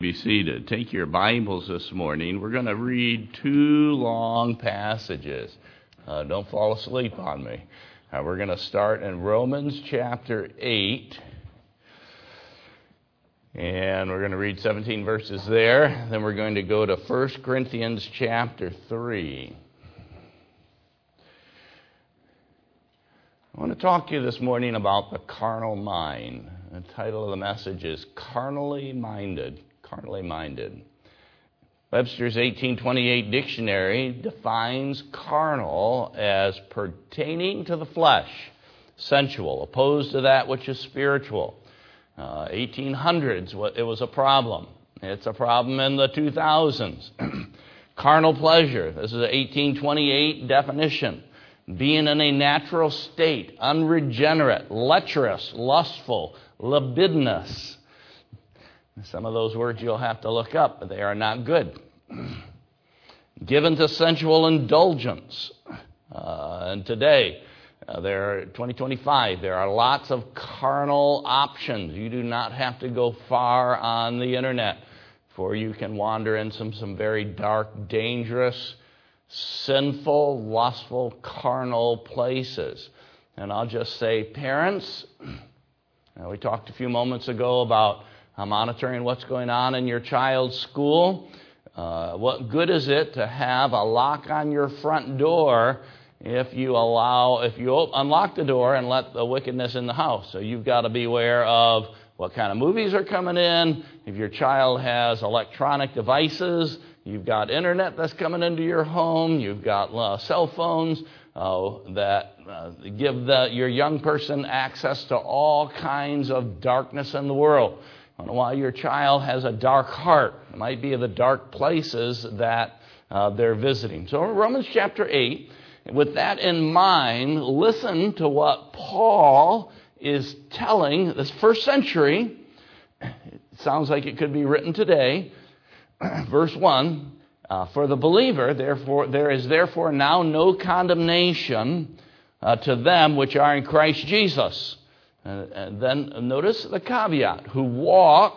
Be seated. Take your Bibles this morning. We're going to read two long passages. Don't fall asleep on me. We're going to start in Romans chapter 8. And we're going to read 17 verses there. Then we're going to go to 1 Corinthians chapter 3. I want to talk to you this morning about the carnal mind. The title of the message is Carnally Minded. Carnally minded. Webster's 1828 dictionary defines carnal as pertaining to the flesh, sensual, opposed to that which is spiritual. 1800s, it was a problem. It's a problem in the 2000s. Carnal pleasure. This is an 1828 definition. Being in a natural state, unregenerate, lecherous, lustful, libidinous. Some of those words you'll have to look up, but they are not good. Given to sensual indulgence. And today, 2025, there are lots of carnal options. You do not have to go far on the internet, for you can wander in some very dark, dangerous, sinful, lustful, carnal places. And I'll just say, parents, we talked a few moments ago about monitoring what's going on in your child's school. What good is it to have a lock on your front door if you unlock the door and let the wickedness in the house? So you've got to be aware of what kind of movies are coming in. If your child has electronic devices, you've got internet that's coming into your home. You've got cell phones that give your young person access to all kinds of darkness in the world. I don't know why your child has a dark heart. It might be the dark places that they're visiting. So in Romans chapter 8, with that in mind, listen to what Paul is telling this first century. It sounds like it could be written today. Verse 1, for the believer, therefore, there is therefore now no condemnation to them which are in Christ Jesus. And then notice the caveat, who walk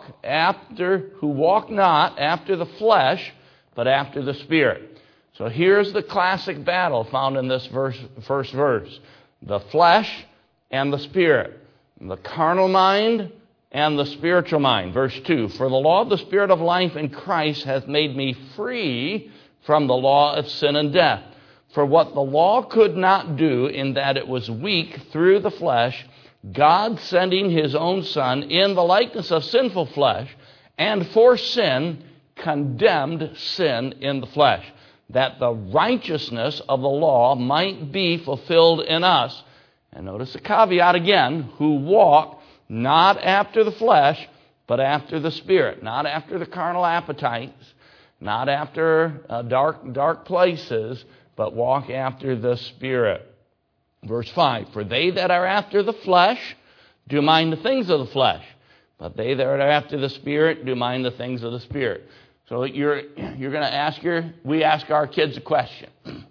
not after the flesh, but after the Spirit. So here's the classic battle found in this first verse. The flesh and the Spirit. The carnal mind and the spiritual mind. Verse 2, for the law of the Spirit of life in Christ hath made me free from the law of sin and death. For what the law could not do, in that it was weak through the flesh, God sending his own Son in the likeness of sinful flesh, and for sin condemned sin in the flesh, that the righteousness of the law might be fulfilled in us. And notice the caveat again, who walk not after the flesh, but after the Spirit. Not after the carnal appetites, not after dark places, but walk after the Spirit. Verse 5, for they that are after the flesh do mind the things of the flesh, but they that are after the Spirit do mind the things of the Spirit. So you're going to we ask our kids a question.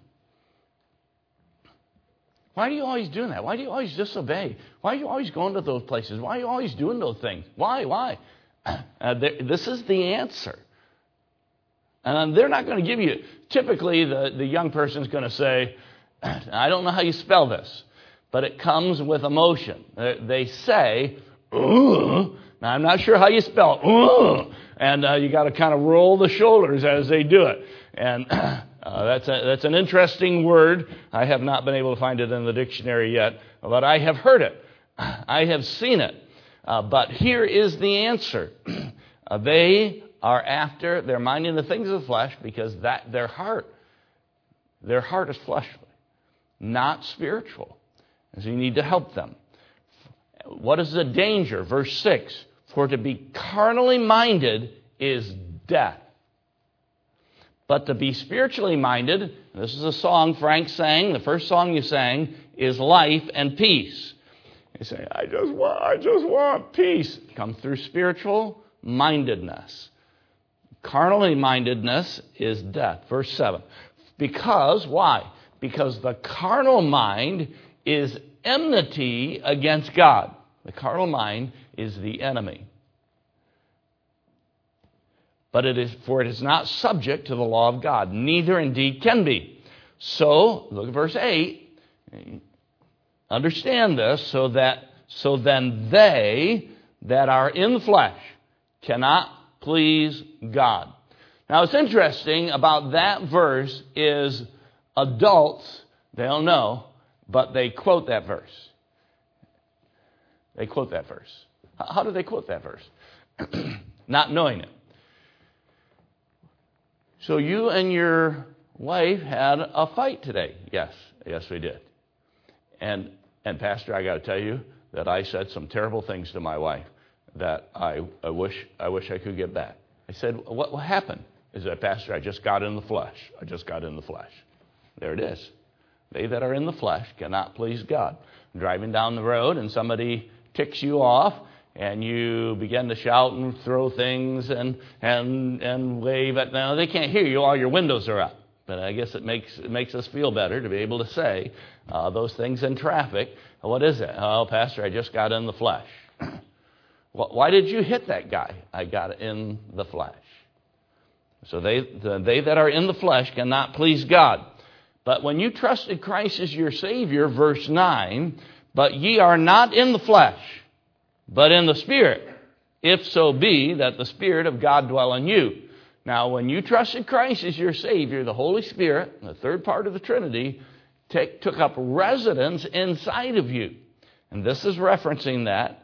Why are you always doing that? Why do you always disobey? Why are you always going to those places? Why are you always doing those things? Why? This is the answer. And they're not going to give you, typically the young person's going to say, I don't know how you spell this, but it comes with emotion. They say, now I'm not sure how you spell it, and you got to kind of roll the shoulders as they do it. And that's an interesting word. I have not been able to find it in the dictionary yet, but I have heard it. I have seen it. But here is the answer. They're minding the things of the flesh because their heart is fleshly, not spiritual. And so you need to help them. What is the danger? Verse 6, for to be carnally minded is death. But to be spiritually minded, this is a song Frank sang, the first song you sang, is life and peace. You say, I just want peace. Comes through spiritual mindedness. Carnally mindedness is death. Verse 7. Because, why? Because the carnal mind is enmity against God. The carnal mind is the enemy. For it is not subject to the law of God, neither indeed can be. So, look at verse 8. Understand this, so then they that are in the flesh cannot please God. Now, what's interesting about that verse is adults, they don't know, but they quote that verse. They quote that verse. How do they quote that verse? Not knowing it. So you and your wife had a fight today. Yes, we did. And Pastor, I got to tell you that I said some terrible things to my wife that I wish I could get back. I said, what happened? Is that, Pastor, I just got in the flesh. There it is. They that are in the flesh cannot please God. Driving down the road and somebody ticks you off, and you begin to shout and throw things and wave at them. They can't hear you. All your windows are up. But I guess it makes us feel better to be able to say those things in traffic. What is it? Oh, Pastor, I just got in the flesh. Why did you hit that guy? I got in the flesh. So they that are in the flesh cannot please God. But when you trusted Christ as your Savior, verse 9, but ye are not in the flesh, but in the Spirit, if so be that the Spirit of God dwell in you. Now, when you trusted Christ as your Savior, the Holy Spirit, the third part of the Trinity, took up residence inside of you. And this is referencing that.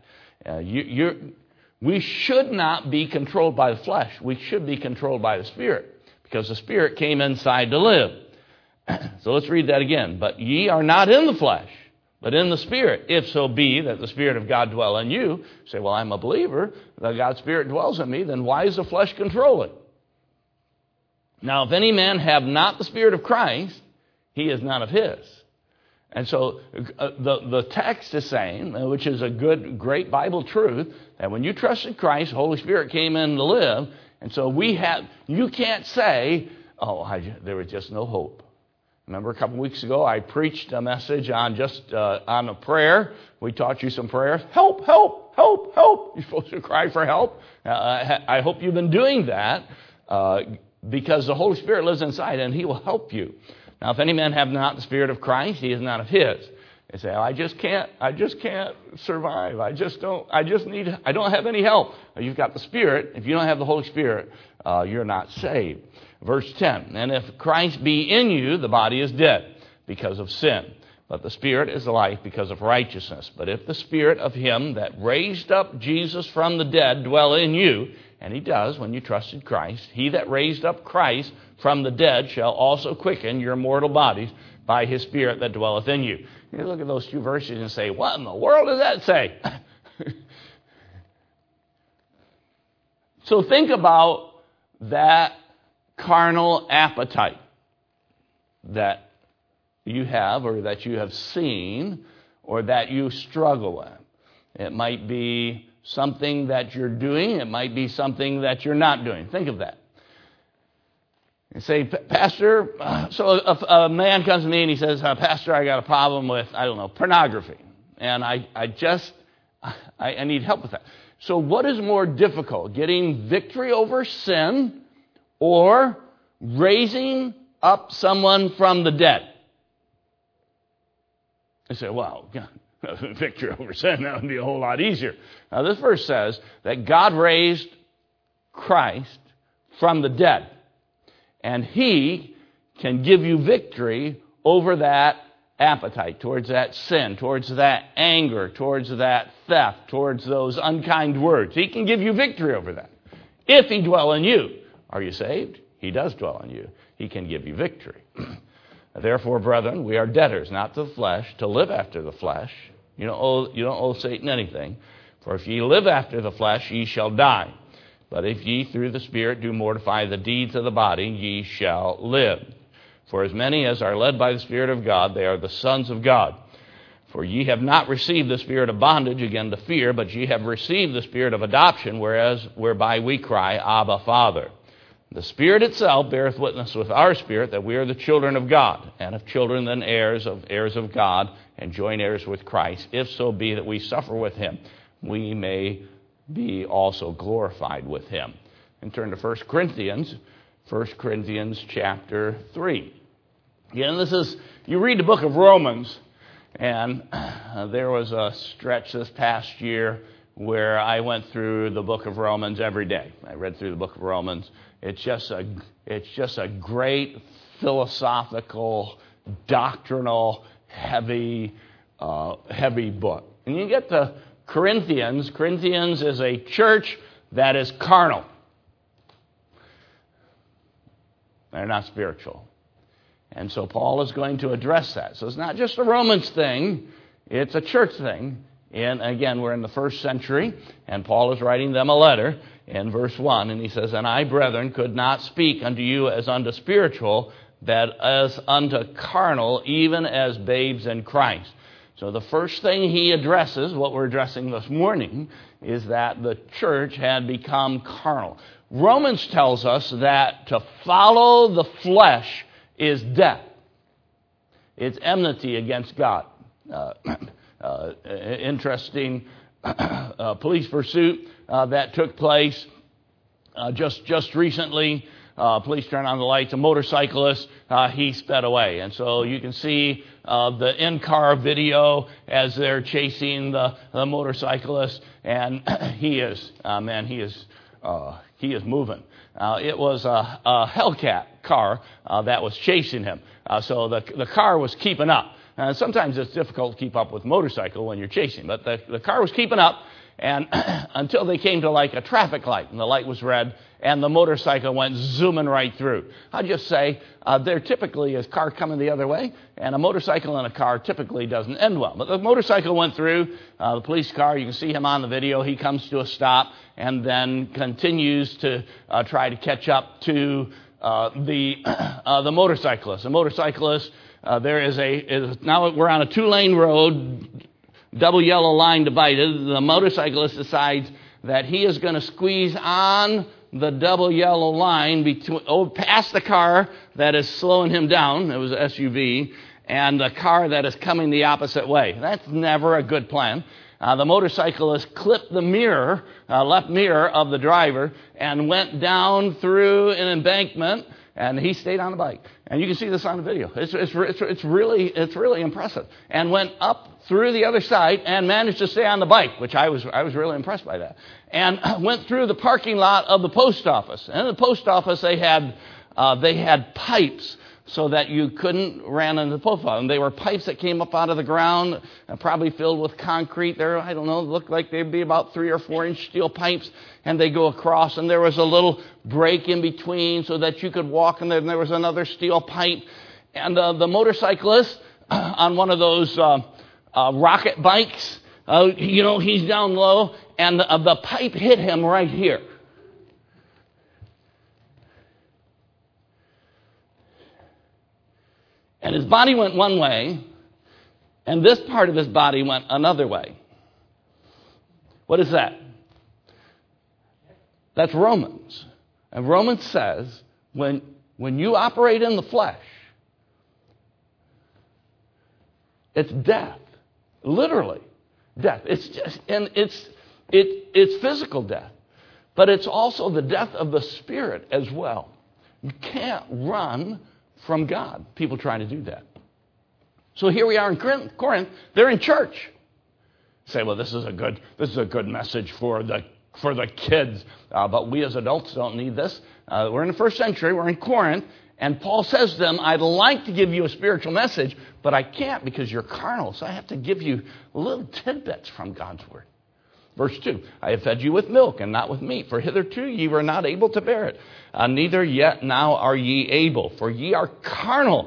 We should not be controlled by the flesh. We should be controlled by the Spirit, because the Spirit came inside to live. So let's read that again. But ye are not in the flesh, but in the Spirit, if so be that the Spirit of God dwell in you. You say, well, I'm a believer, that God's Spirit dwells in me, then why is the flesh controlling? Now, if any man have not the Spirit of Christ, he is none of his. And so the text is saying, which is a great Bible truth, that when you trusted Christ, the Holy Spirit came in to live. And so you can't say, there was just no hope. Remember a couple weeks ago, I preached a message on on a prayer. We taught you some prayers. Help, help, help, help. You're supposed to cry for help. I hope you've been doing that because the Holy Spirit lives inside and He will help you. Now, if any man have not the Spirit of Christ, he is not of his. They say, I just can't survive. I don't have any help. You've got the Spirit. If you don't have the Holy Spirit, you're not saved. Verse 10, and if Christ be in you, the body is dead because of sin, but the Spirit is life because of righteousness. But if the Spirit of Him that raised up Jesus from the dead dwell in you, and He does when you trusted Christ, He that raised up Christ from the dead shall also quicken your mortal bodies by His Spirit that dwelleth in you. You look at those two verses and say, what in the world does that say? So think about that carnal appetite that you have, or that you have seen, or that you struggle with. It might be something that you're doing. It might be something that you're not doing. Think of that. You say, Pastor, so if a man comes to me and he says, Pastor, I got a problem with, pornography. And I need help with that. So what is more difficult, getting victory over sin or raising up someone from the dead? I say, well, victory over sin, that would be a whole lot easier. Now, this verse says that God raised Christ from the dead, and He can give you victory over that appetite, towards that sin, towards that anger, towards that theft, towards those unkind words. He can give you victory over that. If He dwell in you. Are you saved? He does dwell in you. He can give you victory. Therefore, brethren, we are debtors, not to the flesh, to live after the flesh. You don't owe Satan anything. For if ye live after the flesh, ye shall die. But if ye through the Spirit do mortify the deeds of the body, ye shall live. For as many as are led by the Spirit of God, they are the sons of God. For ye have not received the spirit of bondage again to fear, but ye have received the spirit of adoption, whereby we cry, Abba, Father. The Spirit itself beareth witness with our spirit that we are the children of God, and if children, then heirs of God, and joint heirs with Christ, if so be that we suffer with Him, we may be also glorified with Him. and turn to 1 Corinthians. 1 Corinthians chapter 3. You read the book of Romans, and there was a stretch this past year where I went through the book of Romans every day. I read through the book of Romans. It's just a great philosophical, doctrinal, heavy book. And you get to Corinthians. Corinthians is a church that is carnal. They're not spiritual. And so Paul is going to address that. So it's not just a Romans thing, it's a church thing. And again, we're in the first century, and Paul is writing them a letter in verse 1, and he says, "And I, brethren, could not speak unto you as unto spiritual, but as unto carnal, even as babes in Christ." So the first thing he addresses, what we're addressing this morning, is that the church had become carnal. Romans tells us that to follow the flesh is death. It's enmity against God. Interesting police pursuit that took place just recently. Police turned on the lights. A motorcyclist, he sped away. And so you can see the in-car video as they're chasing the motorcyclist. And he is moving. It was a Hellcat car that was chasing him. So the car was keeping up. Sometimes it's difficult to keep up with a motorcycle when you're chasing, but the car was keeping up, and until they came to like a traffic light, and the light was red, and the motorcycle went zooming right through. I'll just say there typically is a car coming the other way, and a motorcycle and a car typically doesn't end well. But the motorcycle went through, the police car, you can see him on the video, he comes to a stop and then continues to try to catch up to the motorcyclist. The motorcyclist, now we're on a 2-lane road, double yellow line divided. The motorcyclist decides that he is going to squeeze on the double yellow line past the car that is slowing him down. It was an SUV, and the car that is coming the opposite way. That's never a good plan. The motorcyclist clipped the left mirror of the driver, and went down through an embankment, and he stayed on the bike. And you can see this on the video. It's really impressive. And went up through the other side and managed to stay on the bike, which I was really impressed by that. And went through the parking lot of the post office. And in the post office, they had pipes so that you couldn't run into the post office. And they were pipes that came up out of the ground, probably filled with concrete. There, I don't know, looked like they'd be about 3 or 4 inch steel pipes, and they go across. And there was a little break in between so that you could walk, and then there was another steel pipe. And the motorcyclist on one of those rocket bikes, he's down low, and the pipe hit him right here. And his body went one way, and this part of his body went another way. What is that? That's Romans. And Romans says, when you operate in the flesh, it's death. Literally, death. It's physical death. But it's also the death of the spirit as well. You can't run from God. People trying to do that. So here we are in Corinth. They're in church. Say, well, this is a good message for the kids, but we as adults don't need this. We're in the first century. We're in Corinth, and Paul says to them, "I'd like to give you a spiritual message, but I can't because you're carnal. So I have to give you little tidbits from God's word." Verse 2, "I have fed you with milk and not with meat, for hitherto ye were not able to bear it. Neither yet now are ye able, for ye are carnal."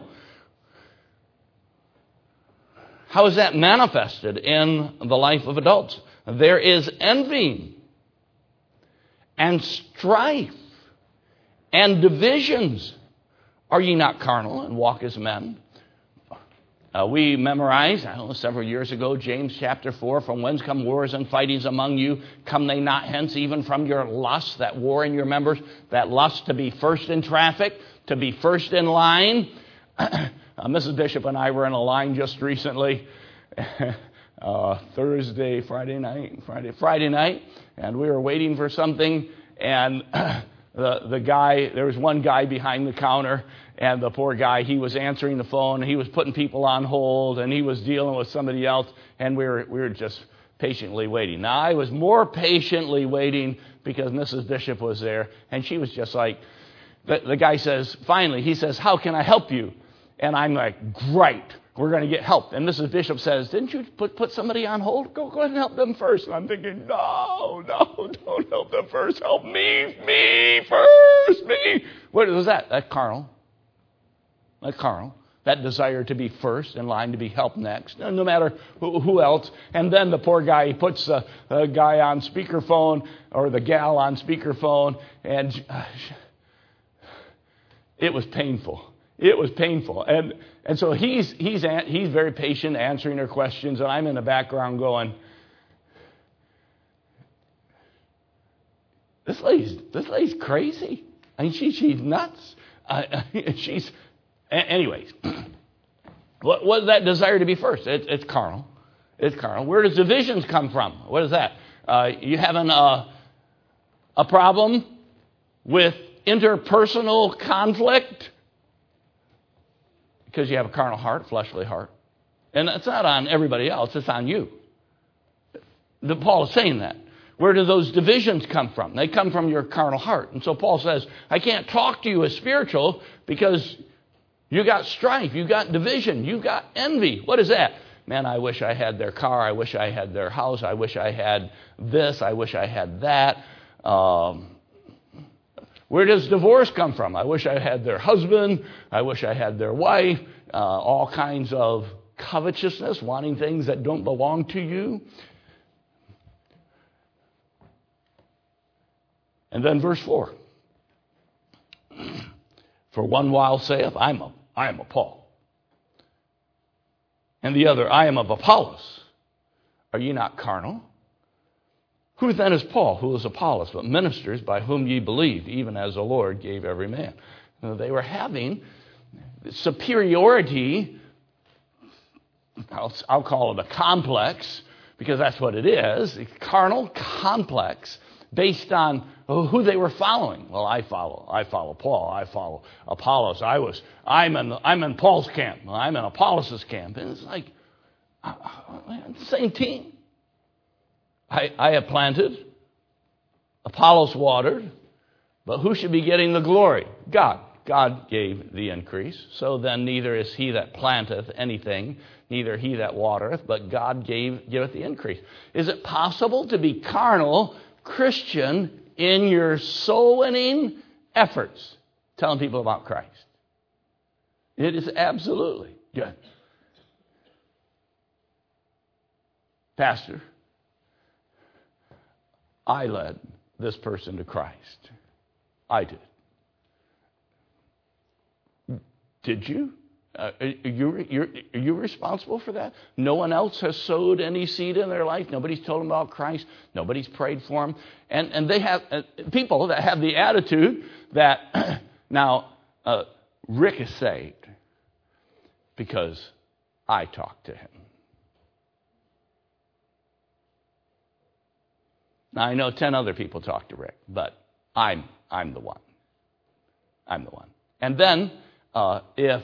How is that manifested in the life of adults? There is envy and strife and divisions. Are ye not carnal and walk as men? We memorized, several years ago, James chapter 4, "From whence come wars and fightings among you? Come they not hence even from your lust," that war in your members, that lust to be first in traffic, to be first in line. Mrs. Bishop and I were in a line just recently, Friday night, and we were waiting for something, and the guy, there was one guy behind the counter, and the poor guy, he was answering the phone, he was putting people on hold, and he was dealing with somebody else, and we were just patiently waiting. Now, I was more patiently waiting because Mrs. Bishop was there, and she was just like, the guy says, finally, he says, "How can I help you?" And I'm like, "Great, we're going to get help." And Mrs. Bishop says, "Didn't you put somebody on hold? Go ahead and help them first." And I'm thinking, no, don't help them first. Help me first, me. What was that? That's carnal. That's carnal. That desire to be first in line to be helped next, no matter who else. And then the poor guy, he puts the guy on speakerphone or the gal on speakerphone, and it was painful. It was painful. And so he's very patient answering her questions, and I'm in the background going, this lady's crazy. I mean, she's nuts. Anyways, what is that desire to be first? It's carnal. It's carnal. Where does divisions come from? What is that? You having a problem with interpersonal conflict because you have a carnal heart, fleshly heart. And it's not on everybody else, it's on you. Paul is saying that. Where do those divisions come from? They come from your carnal heart. And so Paul says, I can't talk to you as spiritual because you got strife, you got division, you got envy. What is that? Man, I wish I had their car, I wish I had their house, I wish I had this, I wish I had that. Where does divorce come from? I wish I had their husband, I wish I had their wife, all kinds of covetousness, wanting things that don't belong to you. And then verse 4. For one while saith, I am of Paul. And the other, I am of Apollos. Are ye not carnal? Who then is Paul? Who is Apollos? But ministers by whom ye believe, even as the Lord gave every man. Now, they were having superiority. I'll call it a complex, because that's what it is. A carnal complex based on who they were following. Well, I follow Paul. I follow Apollos. I'm in Paul's camp. I'm in Apollos' camp. And it's like, same team. I have planted, Apollos watered, but who should be getting the glory? God. God gave the increase. So then neither is he that planteth anything, neither he that watereth, but God giveth the increase. Is it possible to be carnal Christian in your soul winning efforts, telling people about Christ? It is absolutely good. Pastor, I led this person to Christ. I did. Did you? Are you responsible for that? No one else has sowed any seed in their life. Nobody's told them about Christ. Nobody's prayed for them. And they have people that have the attitude that now Rick is saved because I talked to him. Now, I know 10 other people talk to Rick, but I'm the one. I'm the one. And then, if,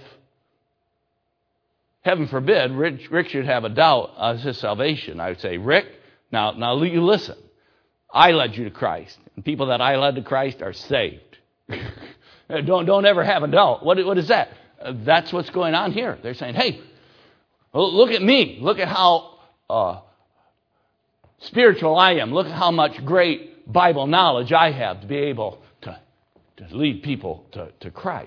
heaven forbid, Rick should have a doubt of his salvation, I would say, Rick, now you listen. I led you to Christ. And people that I led to Christ are saved. Don't ever have a doubt. What is that? That's what's going on here. They're saying, hey, look at me. Look at how spiritual I am. Look at how much great Bible knowledge I have to be able to lead people to Christ.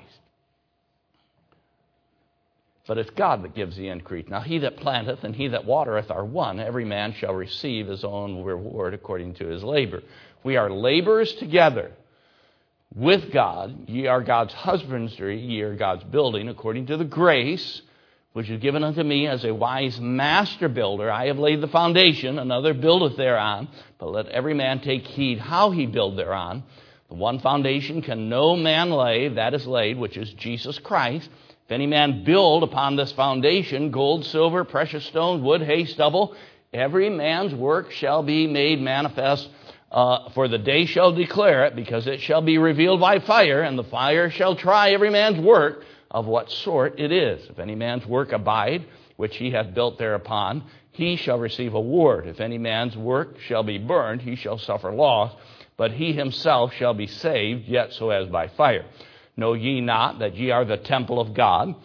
But it's God that gives the increase. Now he that planteth and he that watereth are one. Every man shall receive his own reward according to his labor. We are laborers together with God. Ye are God's husbandry, ye are God's building, according to the grace which is given unto me as a wise master builder. I have laid the foundation, another buildeth thereon. But let every man take heed how he build thereon. The one foundation can no man lay, that is laid, which is Jesus Christ. If any man build upon this foundation, gold, silver, precious stones, wood, hay, stubble, every man's work shall be made manifest For the day shall declare it, because it shall be revealed by fire, and the fire shall try every man's work of what sort it is. If any man's work abide, which he hath built thereupon, he shall receive a reward. If any man's work shall be burned, he shall suffer loss, but he himself shall be saved, yet so as by fire. Know ye not that ye are the temple of God?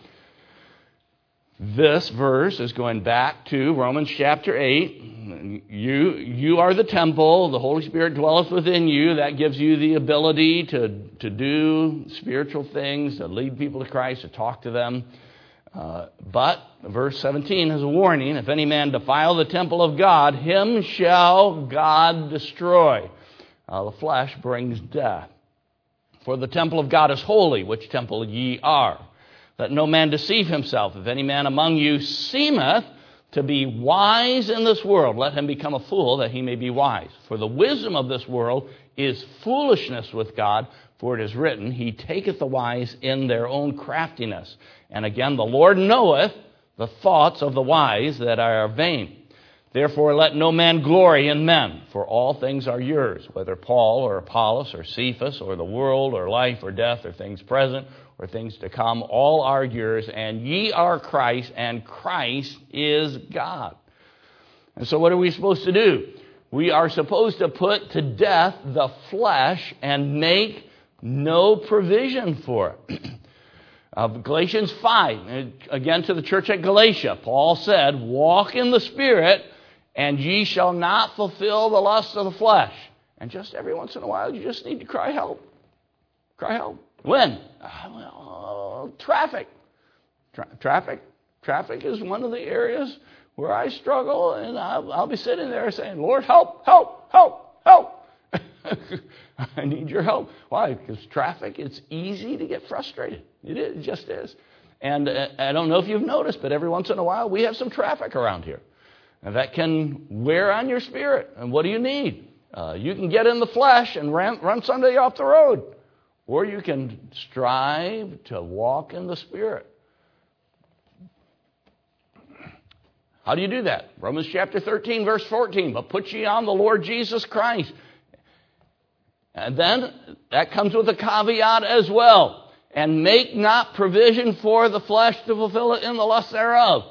This verse is going back to Romans chapter 8. You are the temple. The Holy Spirit dwelleth within you. That gives you the ability to do spiritual things, to lead people to Christ, to talk to them. But verse 17 is a warning. If any man defile the temple of God, him shall God destroy. The flesh brings death. For the temple of God is holy, which temple ye are. Let no man deceive himself. If any man among you seemeth to be wise in this world, let him become a fool, that he may be wise. For the wisdom of this world is foolishness with God, for it is written, He taketh the wise in their own craftiness. And again, the Lord knoweth the thoughts of the wise that are vain. Therefore let no man glory in men, for all things are yours, whether Paul or Apollos or Cephas or the world or life or death or things present or things to come, all are yours, and ye are Christ, and Christ is God. And so what are we supposed to do? We are supposed to put to death the flesh and make no provision for it. Galatians 5, again to the church at Galatia, Paul said, walk in the Spirit, and ye shall not fulfill the lust of the flesh. And just every once in a while, you just need to cry help. Cry help. When? Traffic. Traffic is one of the areas where I struggle, and I'll be sitting there saying, Lord, help, help, help, help. I need your help. Why? Because traffic, it's easy to get frustrated. It just is. And I don't know if you've noticed, but every once in a while, we have some traffic around here. And that can wear on your spirit. And what do you need? You can get in the flesh and run somebody off the road. Or you can strive to walk in the Spirit. How do you do that? Romans chapter 13, verse 14. But put ye on the Lord Jesus Christ. And then that comes with a caveat as well. And make not provision for the flesh to fulfill it in the lust thereof.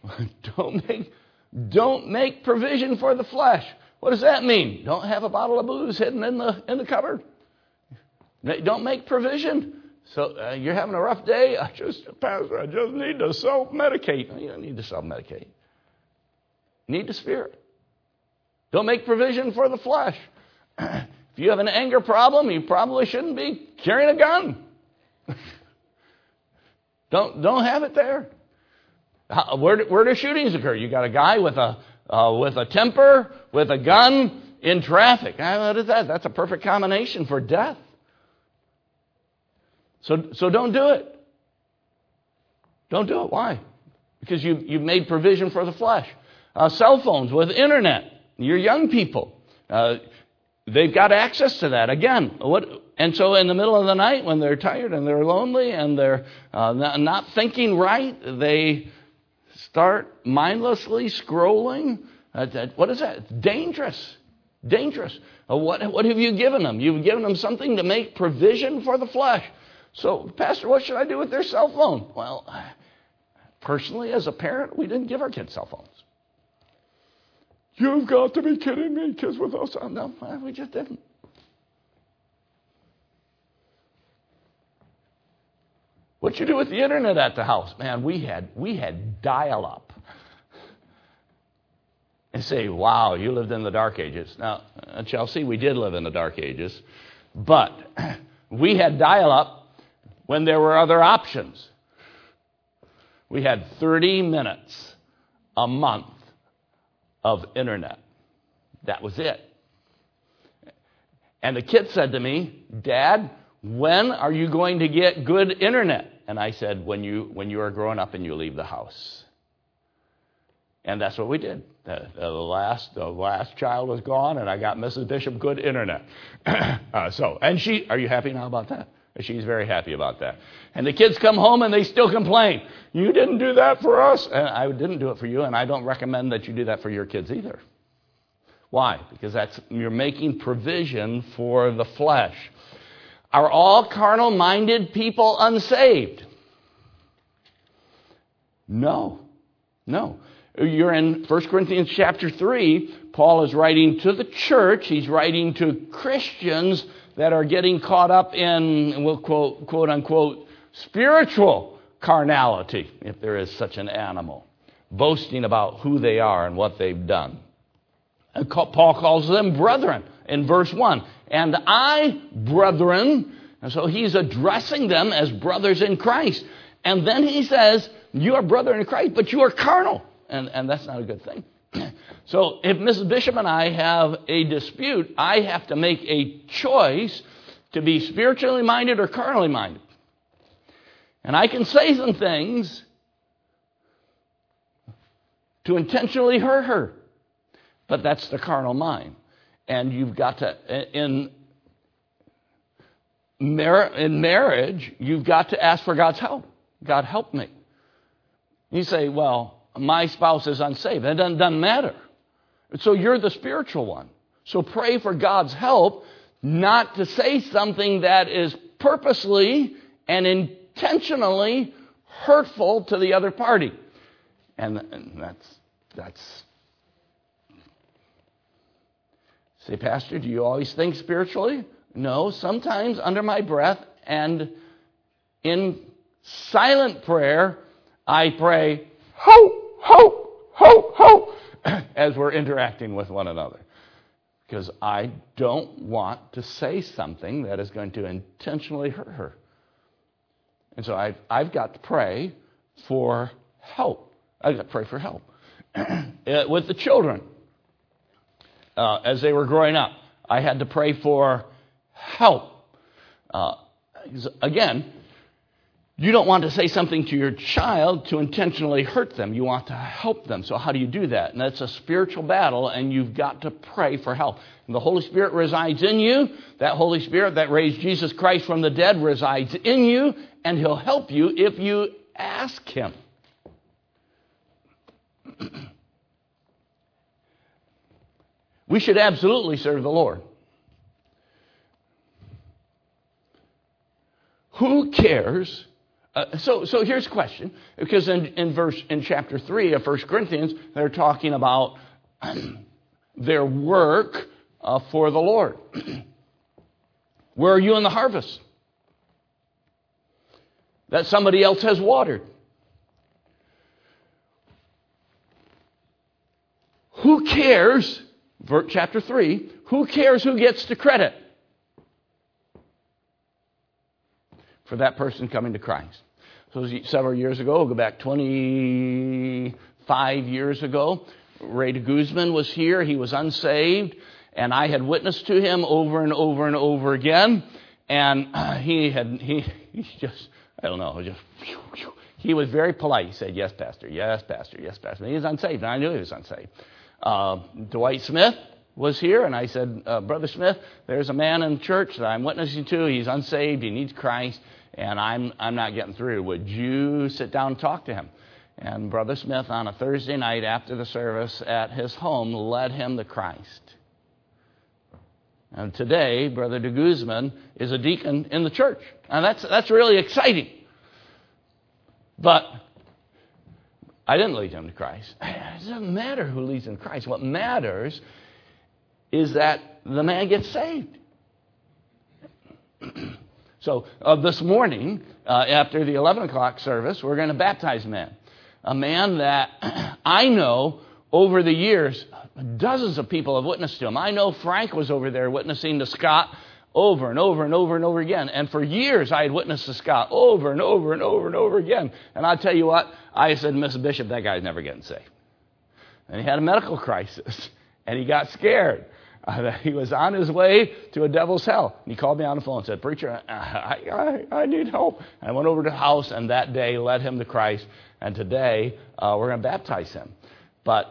Don't make provision for the flesh. What does that mean? Don't have a bottle of booze hidden in the cupboard. Don't make provision. So you're having a rough day. Pastor, I just need to self-medicate. No, you don't need to self-medicate. You need the Spirit. Don't make provision for the flesh. If you have an anger problem, you probably shouldn't be carrying a gun. Don't have it there. Where do shootings occur? You got a guy with a temper, with a gun in traffic. What is that? That's a perfect combination for death. So don't do it. Don't do it. Why? Because you've made provision for the flesh. Cell phones with internet. Your young people, they've got access to that. Again, and so in the middle of the night when they're tired and they're lonely and they're not thinking right, they start mindlessly scrolling. What is that? It's dangerous. Dangerous. What have you given them? You've given them something to make provision for the flesh. So, Pastor, what should I do with their cell phone? Well, personally, as a parent, we didn't give our kids cell phones. You've got to be kidding me, kids with those. No, we just didn't. What you do with the internet at the house? Man, we had dial-up. And say, wow, you lived in the dark ages. Now, at Chelsea, we did live in the dark ages. But we had dial-up when there were other options. We had 30 minutes a month of internet. That was it. And the kid said to me, Dad, when are you going to get good internet? And I said, when you are growing up and you leave the house. And that's what we did. The last child was gone, and I got Mrs. Bishop good internet. And she, are you happy now about that? She's very happy about that. And the kids come home and they still complain. You didn't do that for us. And I didn't do it for you, and I don't recommend that you do that for your kids either. Why? Because you're making provision for the flesh. Are all carnal-minded people unsaved? No. You're in 1 Corinthians chapter 3. Paul is writing to the church. He's writing to Christians that are getting caught up in, we'll quote unquote, spiritual carnality, if there is such an animal, boasting about who they are and what they've done. And Paul calls them brethren in verse 1. And I, brethren, and so he's addressing them as brothers in Christ. And then he says, you are brethren in Christ, but you are carnal. And that's not a good thing. So if Mrs. Bishop and I have a dispute, I have to make a choice to be spiritually minded or carnally minded. And I can say some things to intentionally hurt her. But that's the carnal mind. And you've got to, in marriage, you've got to ask for God's help. God, help me. You say, well, my spouse is unsaved. That doesn't matter. So you're the spiritual one. So pray for God's help not to say something that is purposely and intentionally hurtful to the other party. And that's. Say, Pastor, do you always think spiritually? No, sometimes under my breath and in silent prayer, I pray, ho, ho, ho, ho, as we're interacting with one another. Because I don't want to say something that is going to intentionally hurt her. And so I've got to pray for help. I've got to pray for help. With the children, as they were growing up, I had to pray for help. Again, you don't want to say something to your child to intentionally hurt them. You want to help them. So how do you do that? And that's a spiritual battle, and you've got to pray for help. And the Holy Spirit resides in you. That Holy Spirit that raised Jesus Christ from the dead resides in you, and He'll help you if you ask Him. We should absolutely serve the Lord. Who cares? So here's a question, because in chapter 3 of 1 Corinthians, they're talking about their work for the Lord. Where are you in the harvest that somebody else has watered? Who cares, chapter 3, who cares who gets the credit for that person coming to Christ? So several years ago, we'll go back 25 years ago, Ray de Guzman was here. He was unsaved, and I had witnessed to him over and over and over again. And he just, I don't know, he was very polite. He said, yes, Pastor, yes, Pastor, yes, Pastor. And he was unsaved, and I knew he was unsaved. Dwight Smith was here, and I said, Brother Smith, there's a man in church that I'm witnessing to. He's unsaved. He needs Christ, and I'm not getting through. Would you sit down and talk to him? And Brother Smith, on a Thursday night after the service at his home, led him to Christ. And today, Brother de Guzman is a deacon in the church. And that's really exciting. But I didn't lead him to Christ. It doesn't matter who leads him to Christ. What matters is that the man gets saved. So this morning, after the 11 o'clock service, we're going to baptize a man. A man that I know over the years, dozens of people have witnessed to him. I know Frank was over there witnessing to Scott over and over and over and over again. And for years, I had witnessed to Scott over and over and over and over again. And I'll tell you what, I said, Mrs. Bishop, that guy's never getting saved. And he had a medical crisis, and he got scared. He was on his way to a devil's hell. And he called me on the phone and said, Preacher, I need help. And I went over to the house, and that day led him to Christ. And today, we're going to baptize him. But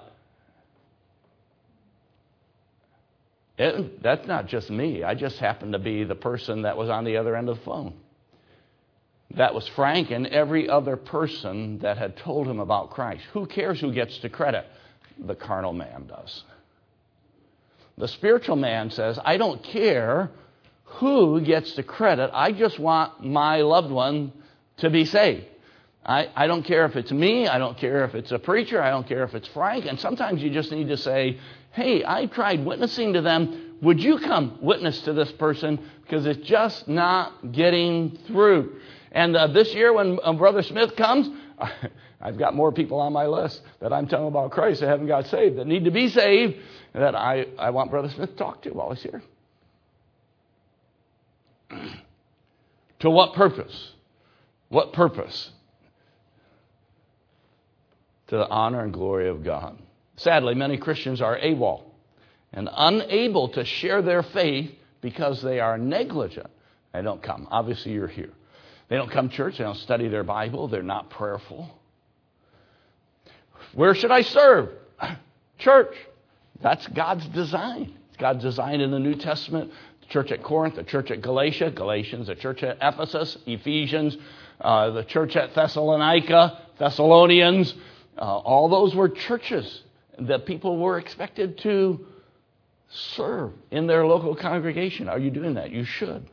that's not just me. I just happened to be the person that was on the other end of the phone. That was Frank and every other person that had told him about Christ. Who cares who gets the credit? The carnal man does. The spiritual man says, I don't care who gets the credit. I just want my loved one to be saved. I don't care if it's me. I don't care if it's a preacher. I don't care if it's Frank. And sometimes you just need to say, hey, I tried witnessing to them. Would you come witness to this person? Because it's just not getting through. And this year when Brother Smith comes, I've got more people on my list that I'm telling about Christ that haven't got saved, that need to be saved, that I want Brother Smith to talk to while he's here. To what purpose? What purpose? To the honor and glory of God. Sadly, many Christians are AWOL and unable to share their faith because they are negligent. They don't come. Obviously, you're here. They don't come to church. They don't study their Bible. They're not prayerful. Where should I serve? Church. That's God's design. It's God's design in the New Testament. The church at Corinth, the church at Galatia, Galatians, the church at Ephesus, Ephesians, the church at Thessalonica, Thessalonians. All those were churches that people were expected to serve in their local congregation. Are you doing that? You should.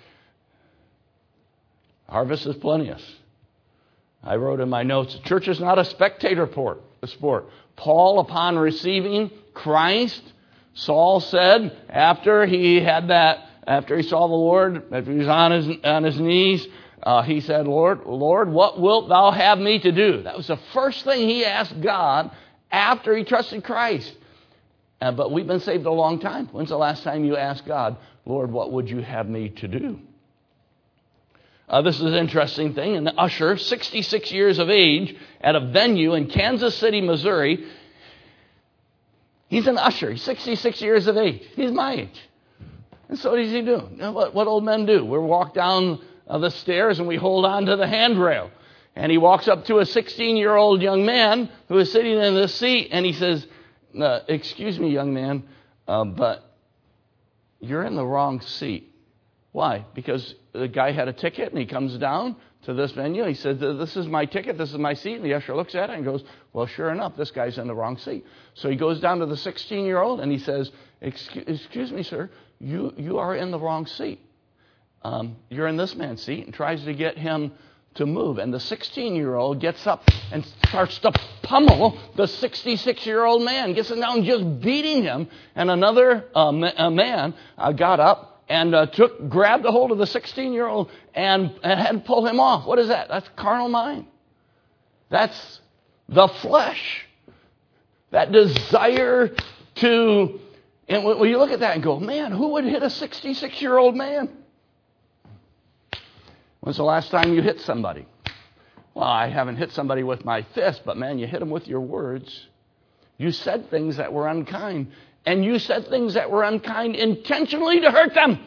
Harvest is plenteous. I wrote in my notes, the church is not a spectator sport. Paul, upon receiving Christ, Saul said, after he saw the Lord, after he was on his knees, he said, Lord, what wilt thou have me to do? That was the first thing he asked God after he trusted Christ. But we've been saved a long time. When's the last time you asked God, Lord, what would you have me to do? This is an interesting thing. An usher, 66 years of age, at a venue in Kansas City, Missouri. He's an usher. He's 66 years of age. He's my age. And so what does he do? You know what old men do? We walk down the stairs and we hold on to the handrail. And he walks up to a 16-year-old young man who is sitting in the seat, and he says, excuse me, young man, but you're in the wrong seat. Why? Because the guy had a ticket, and he comes down to this venue. He says, this is my ticket, this is my seat. And the usher looks at it and goes, well, sure enough, this guy's in the wrong seat. So he goes down to the 16-year-old, and he says, excuse me, sir, you are in the wrong seat. You're in this man's seat, and tries to get him to move. And the 16-year-old gets up and starts to pummel the 66-year-old man, gets him down just beating him. And another man got up and grabbed a hold of the 16-year-old and had to pull him off. What is that? That's carnal mind. That's the flesh. That desire to... And when you look at that and go, man, who would hit a 66-year-old man? When's the last time you hit somebody? Well, I haven't hit somebody with my fist, but man, you hit them with your words. You said things that were unkind. And you said things that were unkind intentionally to hurt them.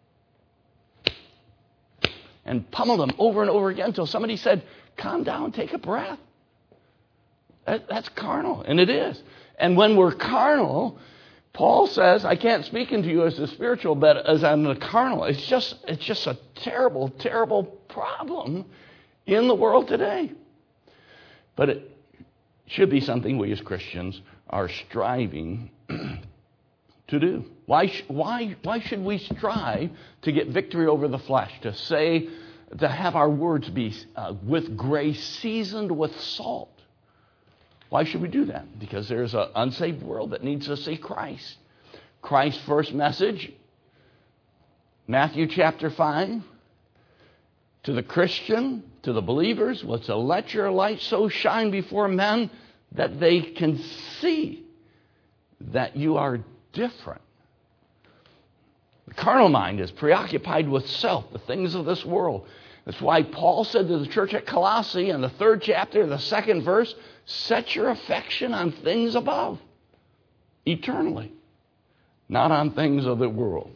And pummeled them over and over again until somebody said, calm down, take a breath. That's carnal, and it is. And when we're carnal, Paul says, I can't speak into you as the spiritual, but as I'm the carnal. It's just a terrible, terrible problem in the world today. But it should be something we as Christians are striving to do. Why should we strive to get victory over the flesh? To have our words be with grace seasoned with salt. Why should we do that? Because there's an unsaved world that needs to see Christ. Christ's first message, Matthew chapter 5, to the Christian, to the believers, was to let your light so shine before men that they can see that you are different. The carnal mind is preoccupied with self, the things of this world. That's why Paul said to the church at Colossae in the 3rd chapter, the 2nd verse, set your affection on things above, eternally, not on things of the world.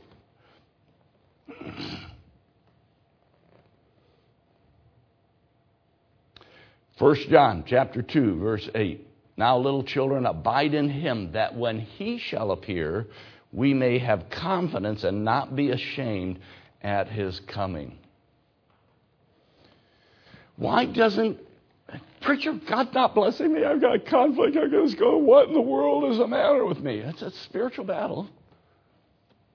1 John chapter 2, verse 8. Now, little children, abide in him, that when he shall appear, we may have confidence and not be ashamed at his coming. Why doesn't... Preacher, God's not blessing me. I've got conflict. I'm going to go, what in the world is the matter with me? It's a spiritual battle.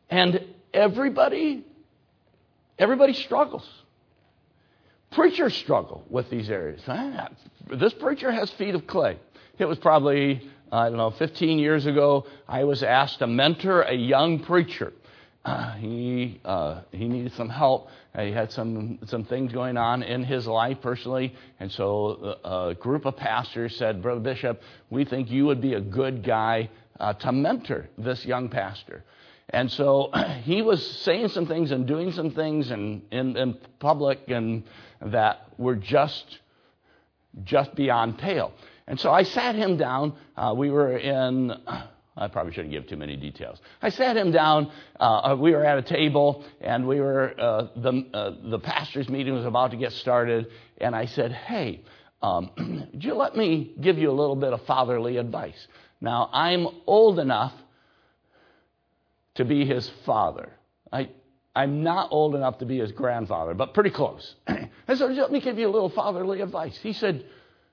And everybody struggles. Preachers struggle with these areas. This preacher has feet of clay. It was probably, 15 years ago, I was asked to mentor a young preacher. He needed some help. He had some things going on in his life personally, and so a group of pastors said, "Brother Bishop, we think you would be a good guy to mentor this young pastor." And so he was saying some things and doing some things in public and that were just beyond pale. And so I sat him down. We were in... I probably shouldn't give too many details. I sat him down. We were at a table, and we were the pastor's meeting was about to get started. And I said, "Hey, would you let me give you a little bit of fatherly advice?" Now, I'm old enough to be his father. I'm not old enough to be his grandfather, but pretty close. And so let me give you a little fatherly advice. He said,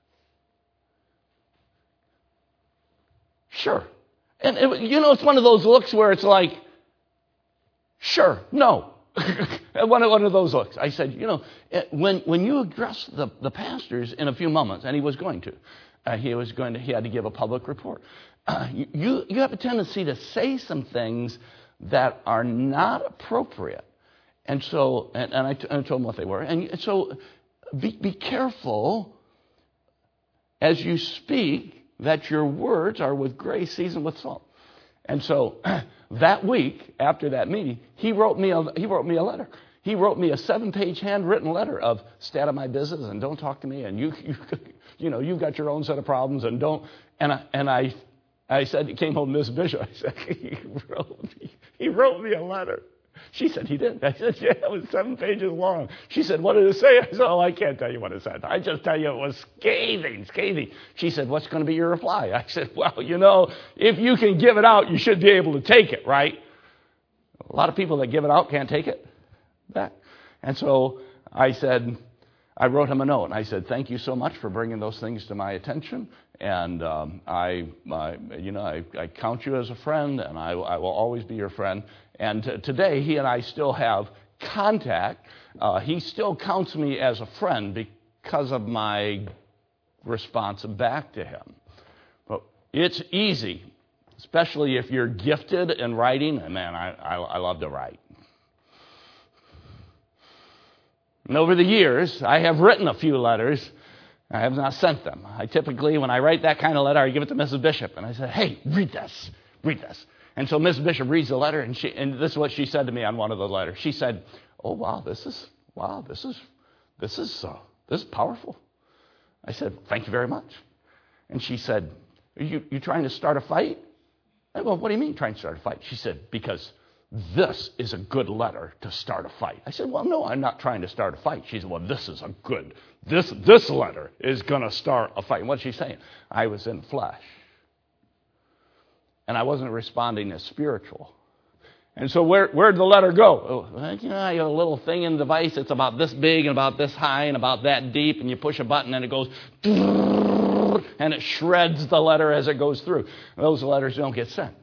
"Sure." And, it's one of those looks where it's like, sure, no. one of those looks. I said, when you address the pastors in a few moments, and he was going to, he had to give a public report. You have a tendency to say some things that are not appropriate. And so, and I told him what they were. And so be careful as you speak that your words are with grace seasoned with salt. And so that week after that meeting, he wrote me a letter. He wrote me a 7-page handwritten letter of state of my business and don't talk to me and you've got your own set of problems and don't. And I said, he came home to Mrs. Bishop. I said, he wrote me a letter. She said, "He did?" I said, "Yeah, it was 7 pages long." She said, "What did it say?" I said, "Oh, I can't tell you what it said. I just tell you it was scathing. She said, "What's going to be your reply?" I said, "Well, if you can give it out, you should be able to take it, right?" A lot of people that give it out can't take it back. And so I wrote him a note, and I said, "Thank you so much for bringing those things to my attention, and I count you as a friend, and I will always be your friend." And today, he and I still have contact. He still counts me as a friend because of my response back to him. But it's easy, especially if you're gifted in writing. And man, I love to write. And over the years, I have written a few letters. I have not sent them. I typically, when I write that kind of letter, I give it to Mrs. Bishop. And I say, "Hey, read this. And so Mrs. Bishop reads the letter, and this is what she said to me on one of the letters. She said, "Oh, wow, this is powerful." I said, "Thank you very much." And she said, "Are you trying to start a fight?" I said, "Well, what do you mean trying to start a fight?" She said, "Because this is a good letter to start a fight." I said, "Well, no, I'm not trying to start a fight." She said, "Well, this letter is going to start a fight." And what's she saying? I was in flesh. And I wasn't responding as spiritual. And so where'd the letter go? I have a little thing in the device. It's about this big and about this high and about that deep. And you push a button and it goes, and it shreds the letter as it goes through. Those letters don't get sent.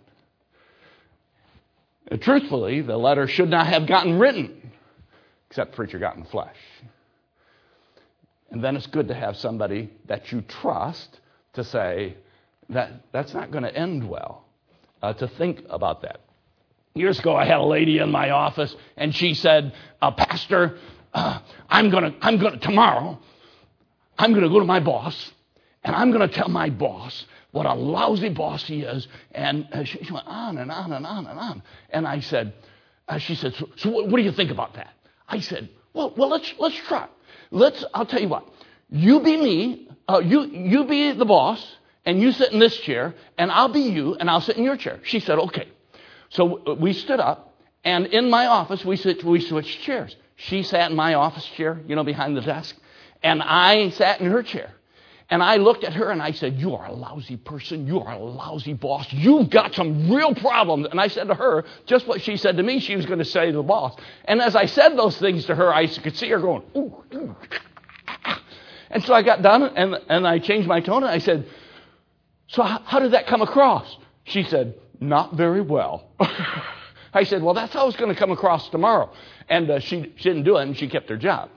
And truthfully, the letter should not have gotten written, except the preacher got in flesh. And then it's good to have somebody that you trust to say, that's not going to end well. To think about that. Years ago, I had a lady in my office, and she said, "Pastor, tomorrow, I'm going to go to my boss, and I'm going to tell my boss what a lousy boss he is." And she went on and on and on and on. And I said, she said, "So what do you think about that?" I said, well, let's try. I'll tell you what. You be me. You be the boss. And you sit in this chair, and I'll be you, and I'll sit in your chair. She said, "Okay." So we stood up, and in my office, we switched chairs. She sat in my office chair, behind the desk, and I sat in her chair. And I looked at her, and I said, "You are a lousy person. You are a lousy boss. You've got some real problems." And I said to her, just what she said to me, she was going to say to the boss. And as I said those things to her, I could see her going, "Ooh, ooh." And so I got done, and I changed my tone, and I said, "So how did that come across?" She said, "Not very well." I said, well, that's how it's going to come across tomorrow. And she didn't do it, and she kept her job.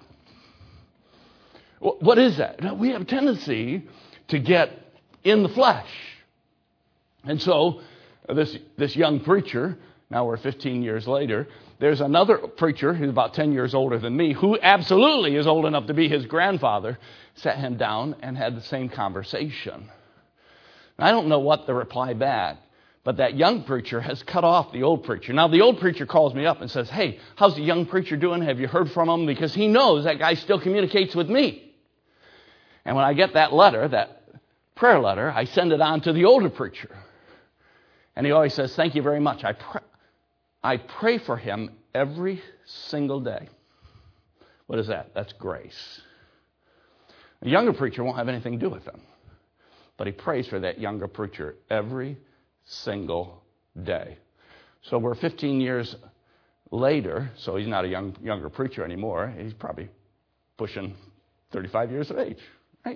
What is that? We have a tendency to get in the flesh. And so this young preacher, now we're 15 years later, there's another preacher who's about 10 years older than me, who absolutely is old enough to be his grandfather, sat him down and had the same conversation. I don't know what the reply back, but that young preacher has cut off the old preacher. Now, the old preacher calls me up and says, hey, how's the young preacher doing? Have you heard from him? Because he knows that guy still communicates with me. And when I get that letter, that prayer letter, I send it on to the older preacher. And he always says, thank you very much. I pray for him every single day. What is that? That's grace. The younger preacher won't have anything to do with him. But he prays for that younger preacher every single day. So we're 15 years later, so he's not a younger preacher anymore. He's probably pushing 35 years of age, right?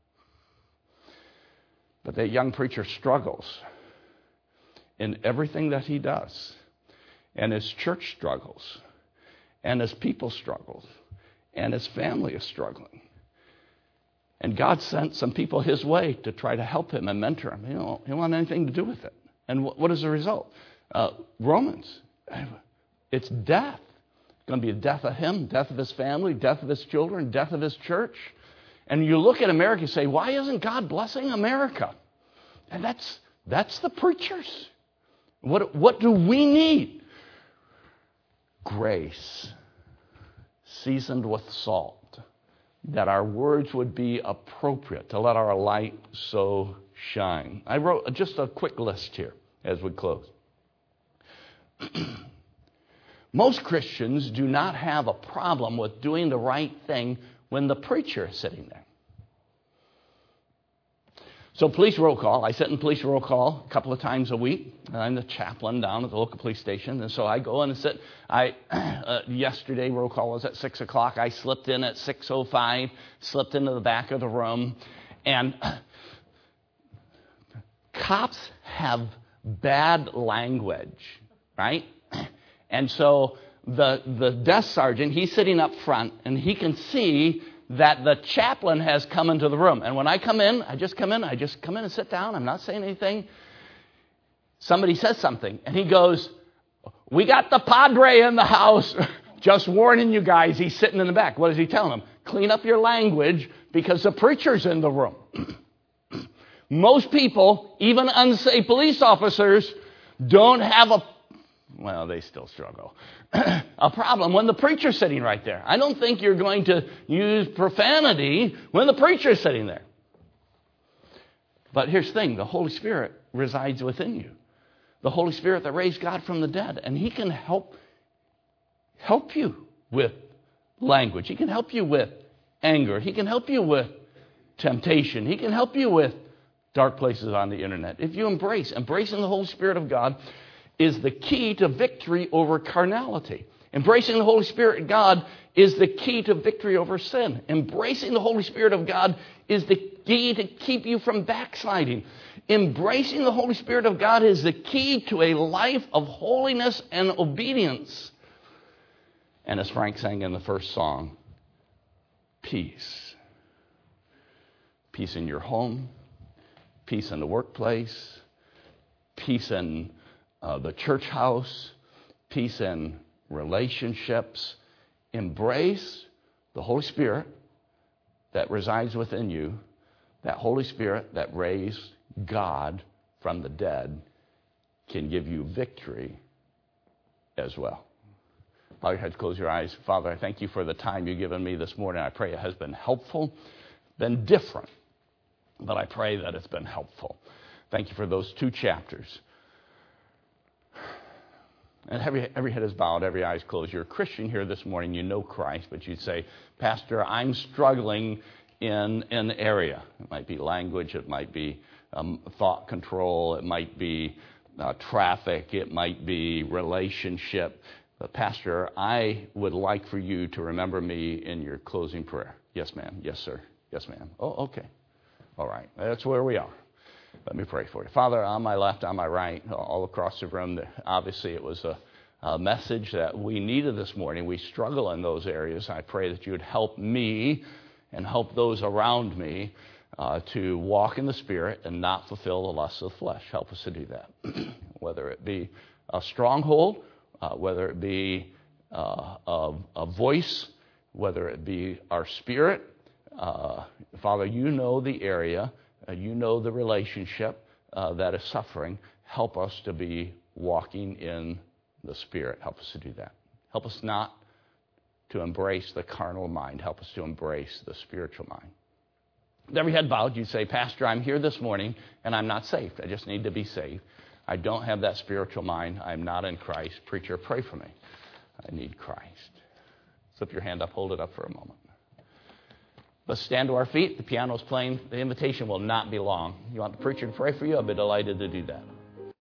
But that young preacher struggles in everything that he does. And his church struggles. And his people struggles. And his family is struggling. And God sent some people his way to try to help him and mentor him. He don't want anything to do with it. And what is the result? Romans. It's death. It's going to be the death of him, death of his family, death of his children, death of his church. And you look at America and say, why isn't God blessing America? And that's the preachers. What do we need? Grace, seasoned with salt, that our words would be appropriate, to let our light so shine. I wrote just a quick list here as we close. Most Christians do not have a problem with doing the right thing when the preacher is sitting there. So police roll call. I sit in police roll call a couple of times a week. I'm the chaplain down at the local police station. And so I go in and sit. Yesterday roll call was at 6 o'clock. I slipped in at 6:05, slipped into the back of the room. And cops have bad language, right? And so the desk sergeant, he's sitting up front, and he can see that the chaplain has come into the room. And when I come in, I just come in and sit down. I'm not saying anything. Somebody says something, and he goes, we got the padre in the house. Just warning you guys, he's sitting in the back. What is he telling them? Clean up your language because the preacher's in the room. Most people, even unsaved police officers, don't have well, they still struggle, a problem when the preacher's sitting right there. I don't think you're going to use profanity when the preacher's sitting there. But here's the thing. The Holy Spirit resides within you. The Holy Spirit that raised God from the dead. And he can help you with language. He can help you with anger. He can help you with temptation. He can help you with dark places on the internet. If you embracing the Holy Spirit of God is the key to victory over carnality. Embracing the Holy Spirit of God is the key to victory over sin. Embracing the Holy Spirit of God is the key to keep you from backsliding. Embracing the Holy Spirit of God is the key to a life of holiness and obedience. And as Frank sang in the first song, peace. Peace in your home, peace in the workplace, peace in the church house, peace in relationships. Embrace the Holy Spirit that resides within you, that Holy Spirit that raised God from the dead can give you victory as well. Bow your heads, close your eyes. Father, I thank you for the time you've given me this morning. I pray it has been helpful, been different, but I pray that it's been helpful. Thank you for those 2 chapters. And every head is bowed, every eye is closed. You're a Christian here this morning. You know Christ, but you'd say, Pastor, I'm struggling in an area. It might be language. It might be thought control. It might be traffic. It might be relationship. But Pastor, I would like for you to remember me in your closing prayer. Yes, ma'am. Yes, sir. Yes, ma'am. Oh, okay. All right. That's where we are. Let me pray for you. Father, on my left, on my right, all across the room, obviously it was message that we needed this morning. We struggle in those areas. I pray that you would help me and help those around me to walk in the Spirit and not fulfill the lusts of the flesh. Help us to do that. Whether it be a stronghold, whether it be a voice, whether it be our spirit. Father, you know the area, you know the relationship that is suffering. Help us to be walking in the Spirit. Help us to do that. Help us not to embrace the carnal mind. Help us to embrace the spiritual mind. With every head bowed, you say, Pastor, I'm here this morning and I'm not saved. I just need to be saved. I don't have that spiritual mind. I'm not in Christ. Preacher, pray for me. I need Christ. Slip your hand up. Hold it up for a moment. Let's stand to our feet. The piano's playing. The invitation will not be long. You want the preacher to pray for you? I'll be delighted to do that.